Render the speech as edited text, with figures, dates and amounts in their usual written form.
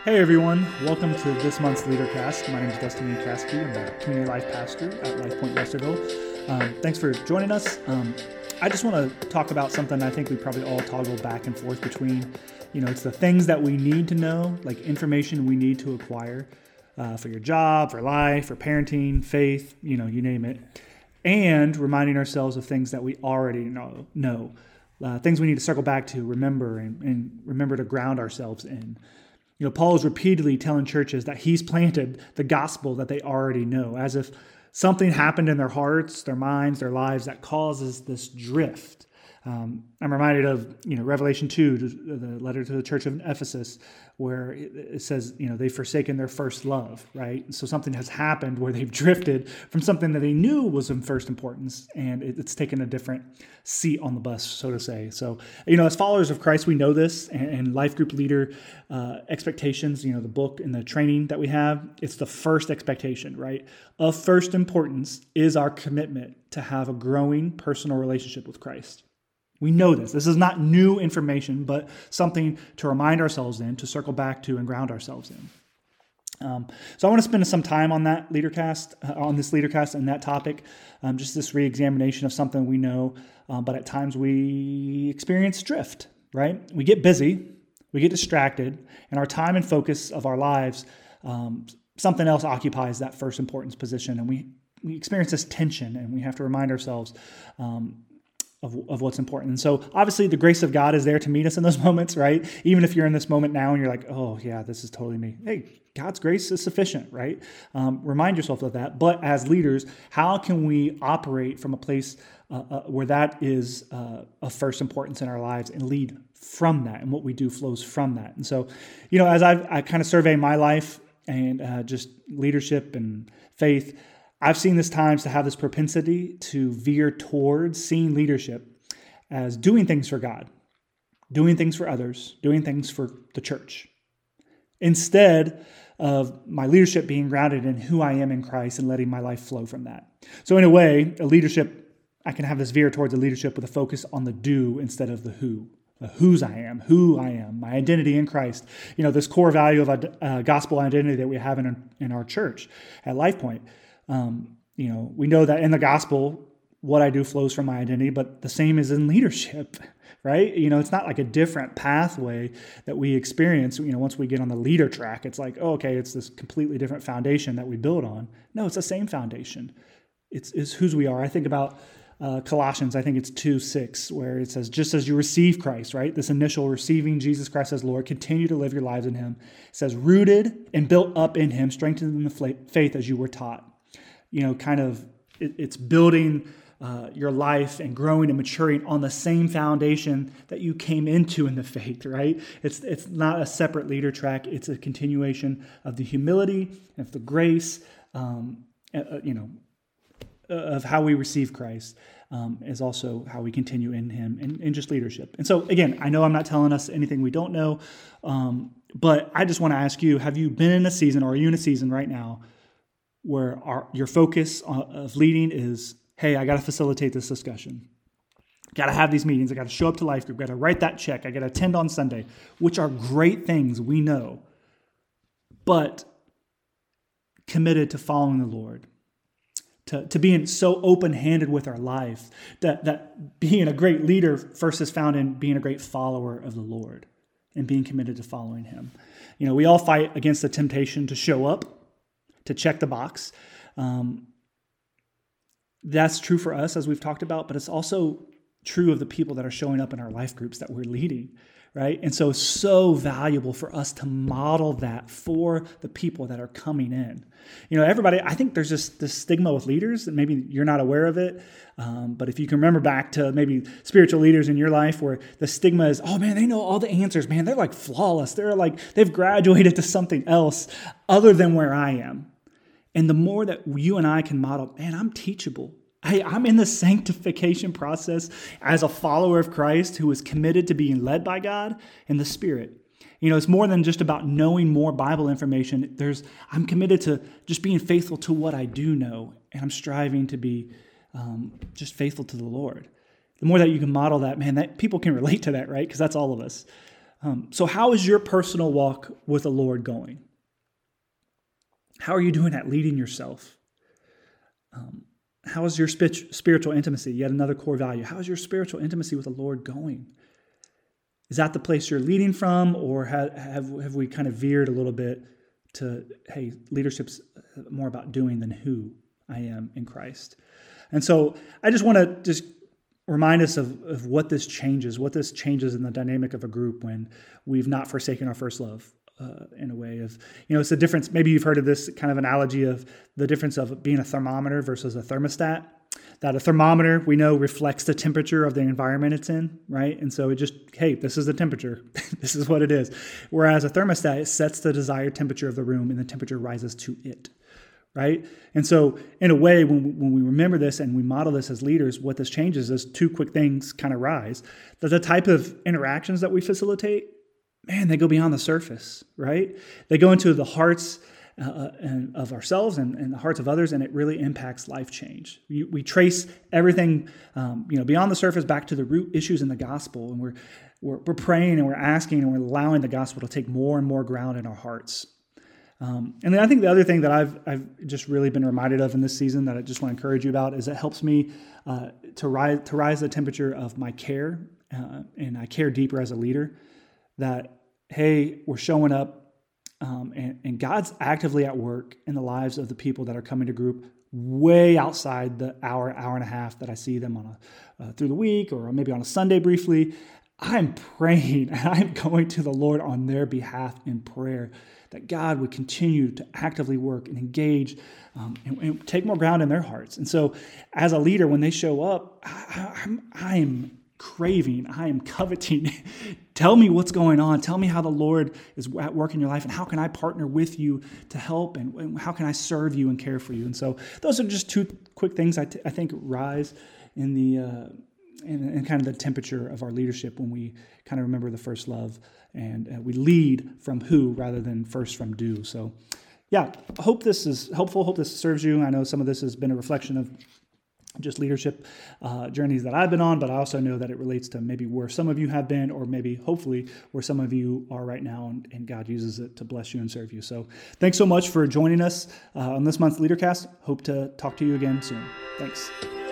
Hey everyone, welcome to this month's LeaderCast. My name is Dustin Kasky. I'm the community life pastor at Life Point Westerville. Thanks for joining us. I just want to talk about something I think we probably all toggle back and forth between. It's the things that we need to know, like information we need to acquire for your job, for life, for parenting, faith, you name it. And reminding ourselves of things that we already know. Things we need to circle back to, remember, and remember to ground ourselves in. Paul is repeatedly telling churches that he's planted the gospel that they already know, as if something happened in their hearts, their minds, their lives that causes this drift. I'm reminded of, Revelation 2, the letter to the church of Ephesus, where it says, they've forsaken their first love, right? So something has happened where they've drifted from something that they knew was of first importance, and it's taken a different seat on the bus, so to say. So, as followers of Christ, we know this, and life group leader expectations, the book and the training that we have, it's the first expectation, right? Of first importance is our commitment to have a growing personal relationship with Christ. We know this. This is not new information, but something to remind ourselves in, to circle back to and ground ourselves in. So I want to spend some time on that this LeaderCast and that topic, just this re-examination of something we know, but at times we experience drift, right? We get busy, we get distracted, and our time and focus of our lives, something else occupies that first importance position, and we experience this tension, and we have to remind ourselves of what's important. And so obviously the grace of God is there to meet us in those moments, right? Even if you're in this moment now and you're like, oh yeah, this is totally me. Hey, God's grace is sufficient, right? Remind yourself of that. But as leaders, how can we operate from a place where that is of first importance in our lives and lead from that, and what we do flows from that? And so, as I kind of survey my life and just leadership and faith, I've seen this times to have this propensity to veer towards seeing leadership as doing things for God, doing things for others, doing things for the church, instead of my leadership being grounded in who I am in Christ and letting my life flow from that. So in a way, I can have this veer towards a leadership with a focus on the do instead of the who. Who I am, my identity in Christ. This core value of gospel identity that we have in our church at Life Point. We know that in the gospel, what I do flows from my identity, but the same is in leadership, right? It's not like a different pathway that we experience, once we get on the leader track. It's like, oh, okay, it's this completely different foundation that we build on. No, it's the same foundation. It's whose we are. I think about Colossians, I think it's 2:6, where it says, just as you receive Christ, right? This initial receiving Jesus Christ as Lord, continue to live your lives in him. It says, rooted and built up in him, strengthened in the faith as you were taught. It's building your life and growing and maturing on the same foundation that you came into in the faith, right? It's not a separate leader track. It's a continuation of the humility and of the grace, of how we receive Christ, is also how we continue in him and just leadership. And so, again, I know I'm not telling us anything we don't know, but I just want to ask you, have you been in a season, or are you in a season right now where your focus of leading is, hey, I got to facilitate this discussion. Got to have these meetings. I got to show up to life group. Got to write that check. I got to attend on Sunday, which are great things, we know, but committed to following the Lord, to being so open-handed with our life, that being a great leader first is found in being a great follower of the Lord and being committed to following him. We all fight against the temptation to show up, to check the box. That's true for us, as we've talked about, but it's also true of the people that are showing up in our life groups that we're leading, right? And so it's so valuable for us to model that for the people that are coming in. Everybody, I think there's just this stigma with leaders, and maybe you're not aware of it, but if you can remember back to maybe spiritual leaders in your life where the stigma is, oh man, they know all the answers, man, they're like flawless. They're like, they've graduated to something else other than where I am. And the more that you and I can model, man, I'm teachable. I'm in the sanctification process as a follower of Christ who is committed to being led by God and the Spirit. It's more than just about knowing more Bible information. I'm committed to just being faithful to what I do know, and I'm striving to be just faithful to the Lord. The more that you can model that, man, that people can relate to that, right? Because that's all of us. So how is your personal walk with the Lord going? How are you doing at leading yourself? How is your spiritual intimacy? Yet another core value. How is your spiritual intimacy with the Lord going? Is that the place you're leading from, or have we kind of veered a little bit to, hey, leadership's more about doing than who I am in Christ? And so I just want to just remind us of what this changes in the dynamic of a group when we've not forsaken our first love. In a way of, it's the difference. Maybe you've heard of this kind of analogy of the difference of being a thermometer versus a thermostat. That a thermometer, we know, reflects the temperature of the environment it's in, right? And so it just, hey, this is the temperature. This is what it is. Whereas a thermostat, it sets the desired temperature of the room and the temperature rises to it, right? And so in a way, when we remember this and we model this as leaders, what this changes is two quick things kind of rise. That the type of interactions that we facilitate, man, they go beyond the surface, right? They go into the hearts of ourselves and the hearts of others, and it really impacts life change. We trace everything, beyond the surface back to the root issues in the gospel, and we're praying and we're asking and we're allowing the gospel to take more and more ground in our hearts. And then I think the other thing that I've just really been reminded of in this season that I just want to encourage you about is it helps me to rise the temperature of my care, and I care deeper as a leader. That, hey, we're showing up and God's actively at work in the lives of the people that are coming to group way outside the hour and a half that I see them on through the week or maybe on a Sunday briefly. I'm praying and I'm going to the Lord on their behalf in prayer that God would continue to actively work and engage and take more ground in their hearts. And so as a leader, when they show up, I am craving, I am coveting. Tell me what's going on. Tell me how the Lord is at work in your life and how can I partner with you to help and how can I serve you and care for you. And so those are just two quick things I think rise in the in kind of the temperature of our leadership when we kind of remember the first love and we lead from who rather than first from do. So yeah, hope this is helpful. Hope this serves you. I know some of this has been a reflection of just leadership journeys that I've been on, but I also know that it relates to maybe where some of you have been, or maybe hopefully where some of you are right now, and God uses it to bless you and serve you. So thanks so much for joining us on this month's LeaderCast. Hope to talk to you again soon. Thanks.